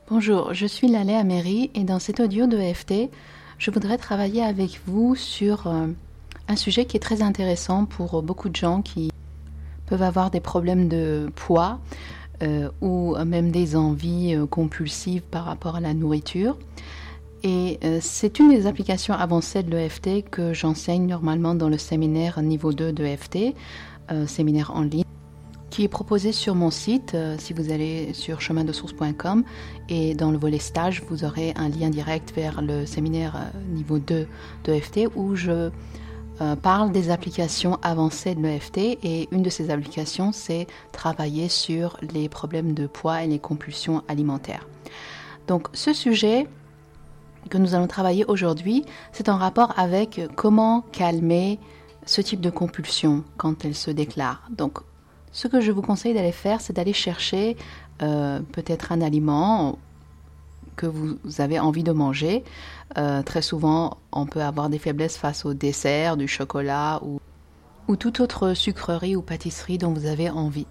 Bonjour, je suis Laleh Améry et dans cet audio de EFT, je voudrais travailler avec vous sur un sujet qui est très intéressant pour beaucoup de gens qui peuvent avoir des problèmes de poids ou même des envies compulsives par rapport à la nourriture. Et c'est une des applications avancées de l'EFT que j'enseigne normalement dans le séminaire niveau 2 de EFT, séminaire en ligne, qui est proposé sur mon site. Si vous allez sur chemindesource.com et dans le volet stage, vous aurez un lien direct vers le séminaire niveau 2 de EFT où je parle des applications avancées de l'EFT, et une de ces applications, c'est travailler sur les problèmes de poids et les compulsions alimentaires. Donc ce sujet que nous allons travailler aujourd'hui, c'est en rapport avec comment calmer ce type de compulsion quand elle se déclare. Donc ce que je vous conseille d'aller faire, c'est d'aller chercher peut-être un aliment que vous avez envie de manger. Très souvent, on peut avoir des faiblesses face au dessert, du chocolat ou toute autre sucrerie ou pâtisserie dont vous avez envie.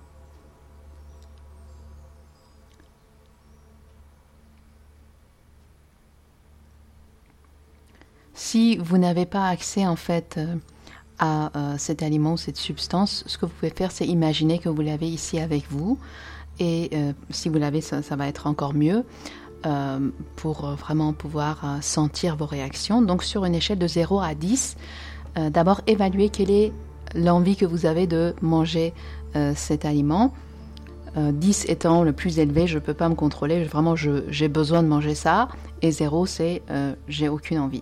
Si vous n'avez pas accès en fait à cet aliment ou cette substance, ce que vous pouvez faire, c'est imaginer que vous l'avez ici avec vous. Et si vous l'avez, ça va être encore mieux pour vraiment pouvoir sentir vos réactions. Donc sur une échelle de 0 à 10, d'abord évaluez quelle est l'envie que vous avez de manger cet aliment. 10 étant le plus élevé, je ne peux pas me contrôler, vraiment j'ai besoin de manger ça. Et 0, c'est j'ai aucune envie.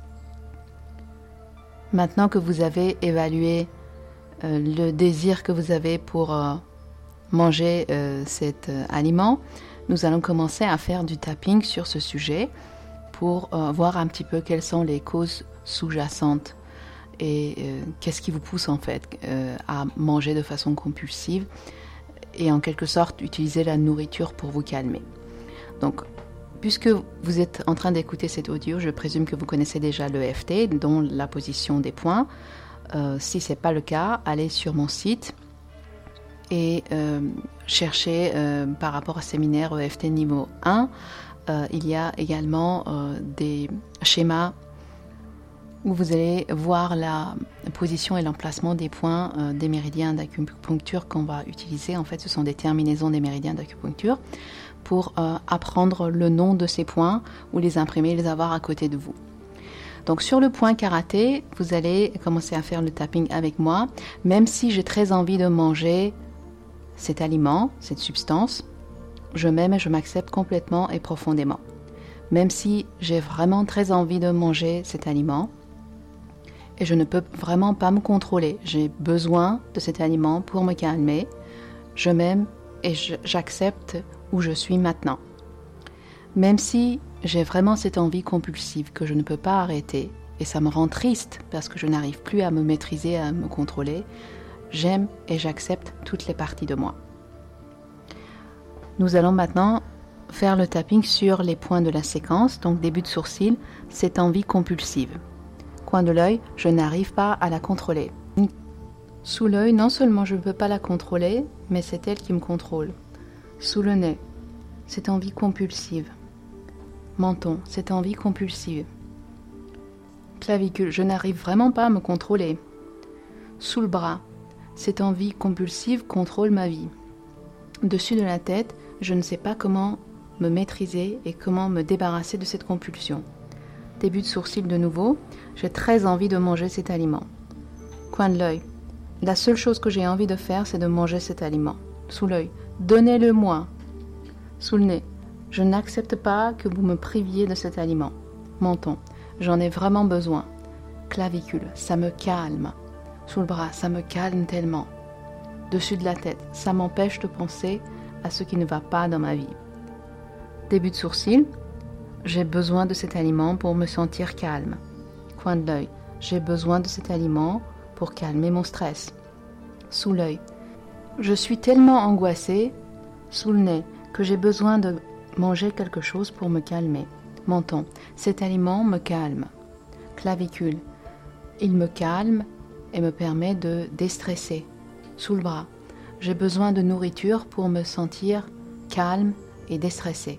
Maintenant que vous avez évalué le désir que vous avez pour manger cet aliment, nous allons commencer à faire du tapping sur ce sujet pour voir un petit peu quelles sont les causes sous-jacentes et qu'est-ce qui vous pousse en fait à manger de façon compulsive et en quelque sorte utiliser la nourriture pour vous calmer. Donc, puisque vous êtes en train d'écouter cet audio, je présume que vous connaissez déjà l'EFT, dont la position des points. Si ce n'est pas le cas, allez sur mon site et cherchez par rapport au séminaire EFT niveau 1. Il y a également des schémas où vous allez voir la position et l'emplacement des points des méridiens d'acupuncture qu'on va utiliser. En fait, ce sont des terminaisons des méridiens d'acupuncture pour apprendre le nom de ces points ou les imprimer et les avoir à côté de vous. Donc sur le point karaté, vous allez commencer à faire le tapping avec moi. Même si j'ai très envie de manger cet aliment, cette substance, je m'aime et je m'accepte complètement et profondément. Même si j'ai vraiment très envie de manger cet aliment et je ne peux vraiment pas me contrôler, j'ai besoin de cet aliment pour me calmer, je m'aime et j'accepte où je suis maintenant. Même si j'ai vraiment cette envie compulsive que je ne peux pas arrêter et ça me rend triste parce que je n'arrive plus à me maîtriser, à me contrôler, j'aime et j'accepte toutes les parties de moi. Nous allons maintenant faire le tapping sur les points de la séquence. Donc début de sourcil, cette envie compulsive. Coin de l'œil, je n'arrive pas à la contrôler. Sous l'œil, non seulement je ne peux pas la contrôler, mais c'est elle qui me contrôle. Sous le nez, cette envie compulsive. Menton, cette envie compulsive. Clavicule, je n'arrive vraiment pas à me contrôler. Sous le bras, cette envie compulsive contrôle ma vie. Dessus de la tête, je ne sais pas comment me maîtriser et comment me débarrasser de cette compulsion. Début de sourcil de nouveau, j'ai très envie de manger cet aliment. Coin de l'œil, la seule chose que j'ai envie de faire, c'est de manger cet aliment. Sous l'œil, donnez-le-moi. Sous le nez, je n'accepte pas que vous me priviez de cet aliment. Menton, j'en ai vraiment besoin. Clavicule, ça me calme. Sous le bras, ça me calme tellement. Dessus de la tête, ça m'empêche de penser à ce qui ne va pas dans ma vie. Début de sourcil, j'ai besoin de cet aliment pour me sentir calme. Coin de l'œil, j'ai besoin de cet aliment pour calmer mon stress. Sous l'œil, je suis tellement angoissée, sous le nez, que j'ai besoin de manger quelque chose pour me calmer. Menton, cet aliment me calme. Clavicule, il me calme et me permet de déstresser. Sous le bras, j'ai besoin de nourriture pour me sentir calme et déstressée.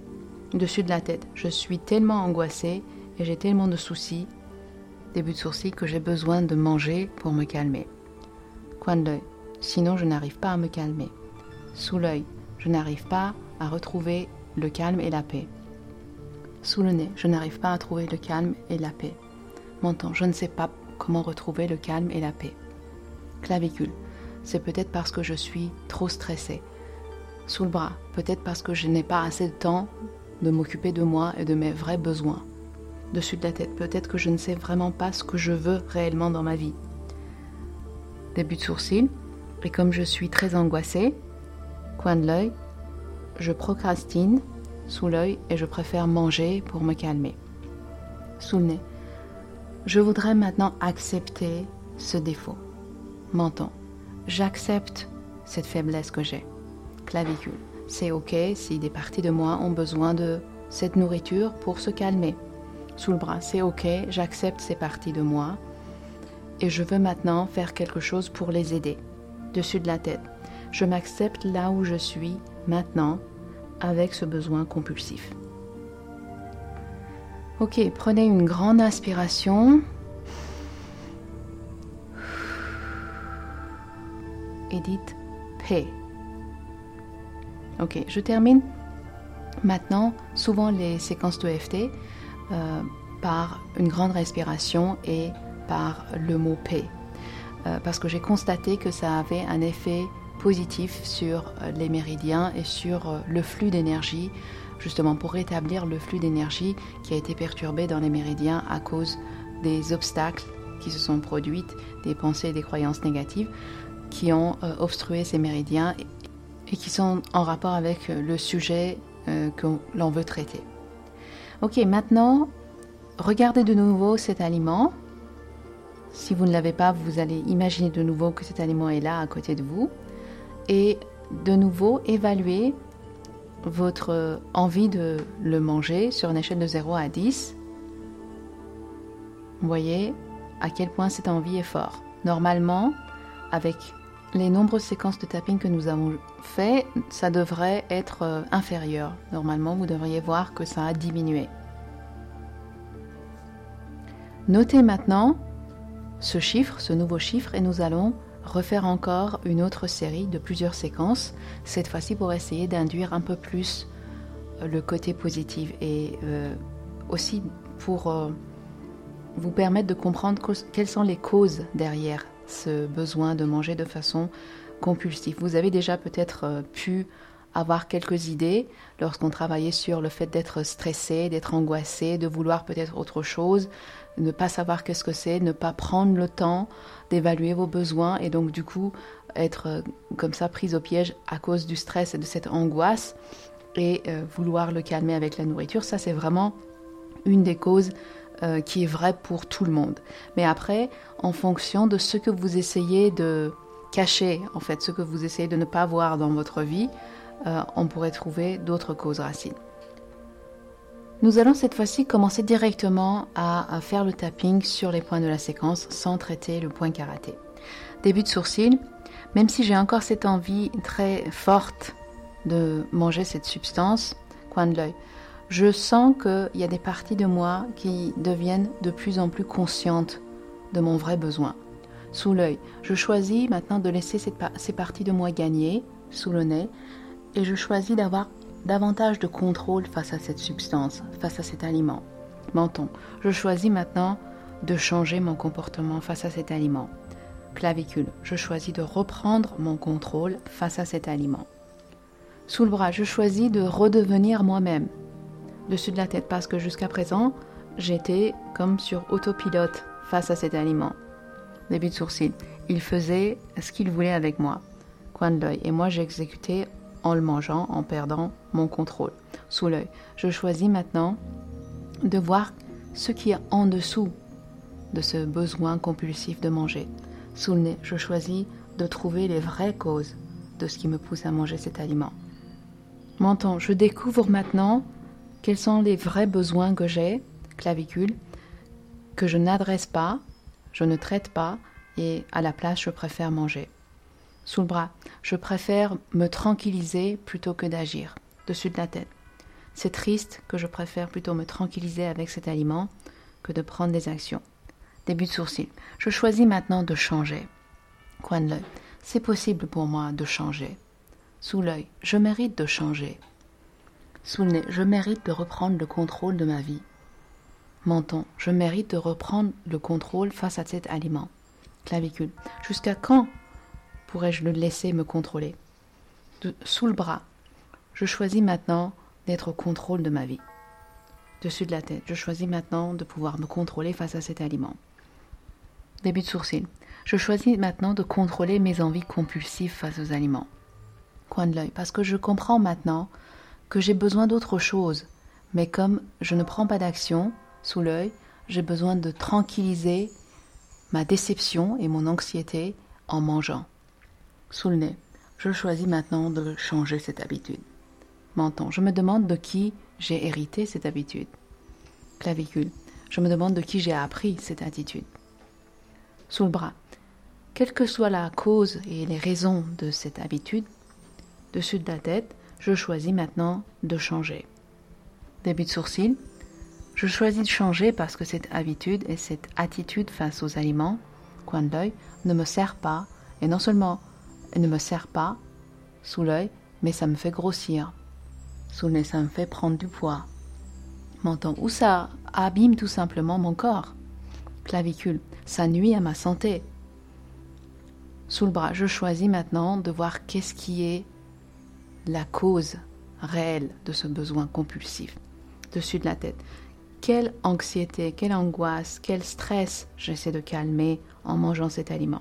Dessus de la tête, je suis tellement angoissée et j'ai tellement de soucis. Début de sourcil que j'ai besoin de manger pour me calmer. Coin de l'œil, sinon je n'arrive pas à me calmer. Sous l'œil, je n'arrive pas à retrouver le calme et la paix. Sous le nez, je n'arrive pas à trouver le calme et la paix. Menton, je ne sais pas comment retrouver le calme et la paix. Clavicule, c'est peut-être parce que je suis trop stressée. Sous le bras, peut-être parce que je n'ai pas assez de temps de m'occuper de moi et de mes vrais besoins. Dessus de la tête, peut-être que je ne sais vraiment pas ce que je veux réellement dans ma vie. Début de sourcil, et comme je suis très angoissée, coin de l'œil, je procrastine sous l'œil et je préfère manger pour me calmer. Sous le nez, je voudrais maintenant accepter ce défaut. Menton, j'accepte cette faiblesse que j'ai. Clavicule, c'est ok si des parties de moi ont besoin de cette nourriture pour se calmer. Sous le bras, c'est ok, j'accepte ces parties de moi et je veux maintenant faire quelque chose pour les aider. Dessus de la tête, je m'accepte là où je suis maintenant avec ce besoin compulsif. Ok, prenez une grande inspiration et dites paix. Ok, je termine maintenant souvent les séquences de EFT par une grande respiration et par le mot paix. Parce que j'ai constaté que ça avait un effet positif sur les méridiens et sur le flux d'énergie, justement pour rétablir le flux d'énergie qui a été perturbé dans les méridiens à cause des obstacles qui se sont produits, des pensées et des croyances négatives qui ont obstrué ces méridiens et qui sont en rapport avec le sujet que l'on veut traiter. Ok, maintenant, regardez de nouveau cet aliment. Si vous ne l'avez pas, vous allez imaginer de nouveau que cet aliment est là à côté de vous. Et de nouveau, évaluez votre envie de le manger sur une échelle de 0 à 10. Vous voyez à quel point cette envie est forte. Normalement, avec les nombreuses séquences de tapping que nous avons fait, ça devrait être inférieur. Normalement, vous devriez voir que ça a diminué. Notez maintenant ce chiffre, ce nouveau chiffre, et nous allons refaire encore une autre série de plusieurs séquences, cette fois-ci pour essayer d'induire un peu plus le côté positif et aussi pour vous permettre de comprendre quelles sont les causes derrière ce besoin de manger de façon compulsive. Vous avez déjà peut-être pu avoir quelques idées lorsqu'on travaillait sur le fait d'être stressé, d'être angoissé, de vouloir peut-être autre chose, ne pas savoir qu'est-ce que c'est, ne pas prendre le temps d'évaluer vos besoins et donc du coup être comme ça prise au piège à cause du stress et de cette angoisse et vouloir le calmer avec la nourriture. Ça, c'est vraiment une des causes qui est vraie pour tout le monde. Mais après, en fonction de ce que vous essayez de cacher, en fait, ce que vous essayez de ne pas voir dans votre vie, on pourrait trouver d'autres causes racines. Nous allons cette fois-ci commencer directement à faire le tapping sur les points de la séquence sans traiter le point karaté. Début de sourcil, même si j'ai encore cette envie très forte de manger cette substance, coin de l'œil, je sens qu'il y a des parties de moi qui deviennent de plus en plus conscientes de mon vrai besoin. Sous l'œil, je choisis maintenant de laisser ces parties de moi gagner, sous le nez, et je choisis d'avoir davantage de contrôle face à cette substance, face à cet aliment. Menton, je choisis maintenant de changer mon comportement face à cet aliment. Clavicule, je choisis de reprendre mon contrôle face à cet aliment. Sous le bras, je choisis de redevenir moi-même. Dessus de la tête, parce que jusqu'à présent, j'étais comme sur autopilote face à cet aliment. Début de sourcil, il faisait ce qu'il voulait avec moi. Coin de l'œil, et moi j'exécutais en le mangeant, en perdant mon contrôle. Sous l'œil, je choisis maintenant de voir ce qui est en dessous de ce besoin compulsif de manger. Sous le nez, je choisis de trouver les vraies causes de ce qui me pousse à manger cet aliment. Menton, je découvre maintenant quels sont les vrais besoins que j'ai, clavicule, que je n'adresse pas, je ne traite pas, et à la place, je préfère manger. Sous le bras, je préfère me tranquilliser plutôt que d'agir. Dessus de la tête, C'est triste que je préfère plutôt me tranquilliser avec cet aliment que de prendre des actions. Début de sourcil. Je choisis maintenant de changer. Coin de l'œil. C'est possible pour moi de changer. Sous l'œil. Je mérite de changer. Sous le nez. Je mérite de reprendre le contrôle de ma vie. Menton. Je mérite de reprendre le contrôle face à cet aliment. Clavicule. Jusqu'à quand pourrais-je le laisser me contrôler? Sous le bras. Je choisis maintenant d'être au contrôle de ma vie. Dessus de la tête. Je choisis maintenant de pouvoir me contrôler face à cet aliment. Début de sourcil. Je choisis maintenant de contrôler mes envies compulsives face aux aliments. Coin de l'œil. Parce que je comprends maintenant que j'ai besoin d'autre chose. Mais comme je ne prends pas d'action sous l'œil, j'ai besoin de tranquilliser ma déception et mon anxiété en mangeant. Sous le nez. Je choisis maintenant de changer cette habitude. Menton. Je me demande de qui j'ai hérité cette habitude. Clavicule. Je me demande de qui j'ai appris cette attitude. Sous le bras. Quelle que soit la cause et les raisons de cette habitude, dessus de la tête, je choisis maintenant de changer. Début de sourcil. Je choisis de changer parce que cette habitude et cette attitude face aux aliments, coin de l'œil, ne me sert pas. Et non seulement elle ne me sert pas sous l'œil, mais ça me fait grossir. Sous le nez, ça me fait prendre du poids. Menton. Ou ça abîme tout simplement mon corps. Clavicule. Ça nuit à ma santé. Sous le bras, je choisis maintenant de voir qu'est-ce qui est la cause réelle de ce besoin compulsif. Dessus de la tête. Quelle anxiété, quelle angoisse, quel stress j'essaie de calmer en mangeant cet aliment.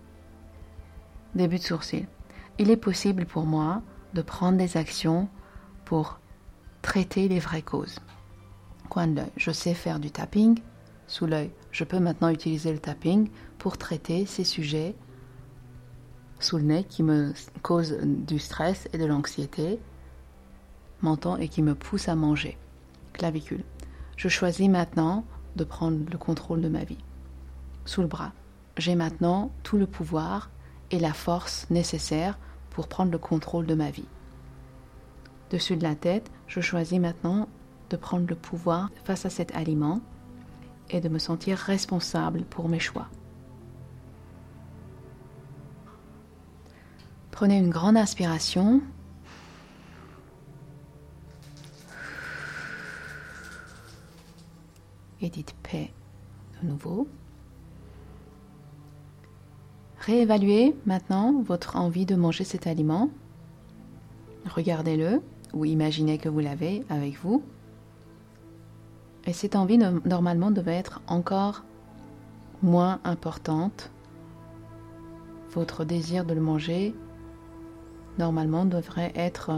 Début de sourcil. Il est possible pour moi de prendre des actions pour traiter les vraies causes. Coin de l'œil. Je sais faire du tapping. Sous l'œil. Je peux maintenant utiliser le tapping pour traiter ces sujets sous le nez qui me causent du stress et de l'anxiété. Menton et qui me poussent à manger. Clavicule. Je choisis maintenant de prendre le contrôle de ma vie. Sous le bras. J'ai maintenant tout le pouvoir et la force nécessaire pour prendre le contrôle de ma vie. Dessus de la tête, je choisis maintenant de prendre le pouvoir face à cet aliment et de me sentir responsable pour mes choix. Prenez une grande inspiration. Et dites paix de nouveau. Réévaluez maintenant votre envie de manger cet aliment. Regardez-le ou imaginez que vous l'avez avec vous. Et cette envie, normalement, devait être encore moins importante. Votre désir de le manger, normalement, devrait être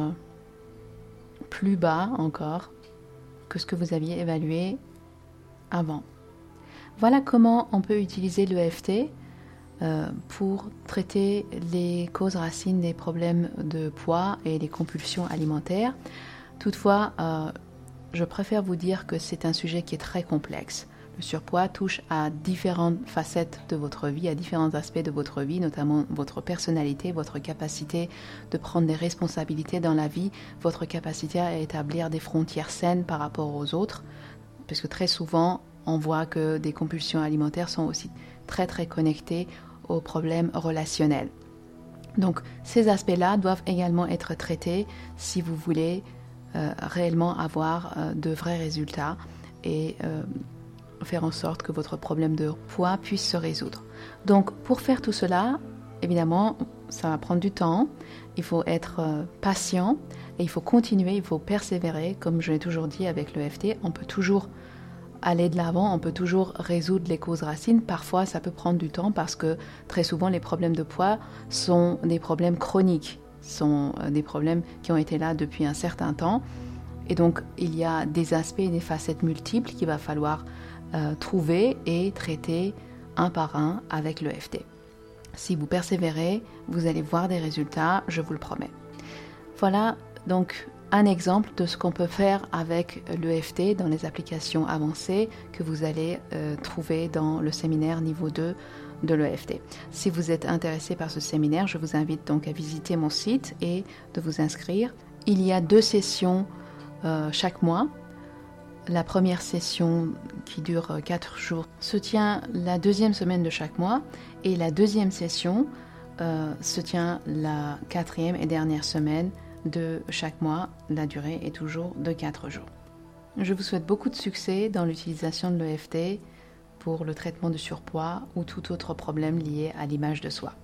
plus bas encore que ce que vous aviez évalué avant. Voilà comment on peut utiliser l'EFT pour traiter les causes racines des problèmes de poids et des compulsions alimentaires. Toutefois, je préfère vous dire que c'est un sujet qui est très complexe. Le surpoids touche à différentes facettes de votre vie, à différents aspects de votre vie, notamment votre personnalité, votre capacité de prendre des responsabilités dans la vie, votre capacité à établir des frontières saines par rapport aux autres, parce que très souvent, on voit que des compulsions alimentaires sont aussi très très connectées aux problèmes relationnels. Donc, ces aspects-là doivent également être traités si vous voulez réellement avoir de vrais résultats et faire en sorte que votre problème de poids puisse se résoudre. Donc, pour faire tout cela, évidemment, ça va prendre du temps. Il faut être patient et il faut continuer, il faut persévérer. Comme je l'ai toujours dit avec l'EFT, on peut toujours aller de l'avant, on peut toujours résoudre les causes racines. Parfois, ça peut prendre du temps parce que très souvent, les problèmes de poids sont des problèmes chroniques, sont des problèmes qui ont été là depuis un certain temps. Et donc, il y a des aspects et des facettes multiples qu'il va falloir trouver et traiter un par un avec l'EFT. Si vous persévérez, vous allez voir des résultats, je vous le promets. Voilà donc un exemple de ce qu'on peut faire avec l'EFT dans les applications avancées que vous allez trouver dans le séminaire niveau 2 de l'EFT. Si vous êtes intéressé par ce séminaire, je vous invite donc à visiter mon site et de vous inscrire. Il y a 2 sessions chaque mois. La première session qui dure 4 jours se tient la deuxième semaine de chaque mois et la deuxième session se tient la 4e et dernière semaine de chaque mois. La durée est toujours de 4 jours. Je vous souhaite beaucoup de succès dans l'utilisation de l'EFT pour le traitement du surpoids ou tout autre problème lié à l'image de soi.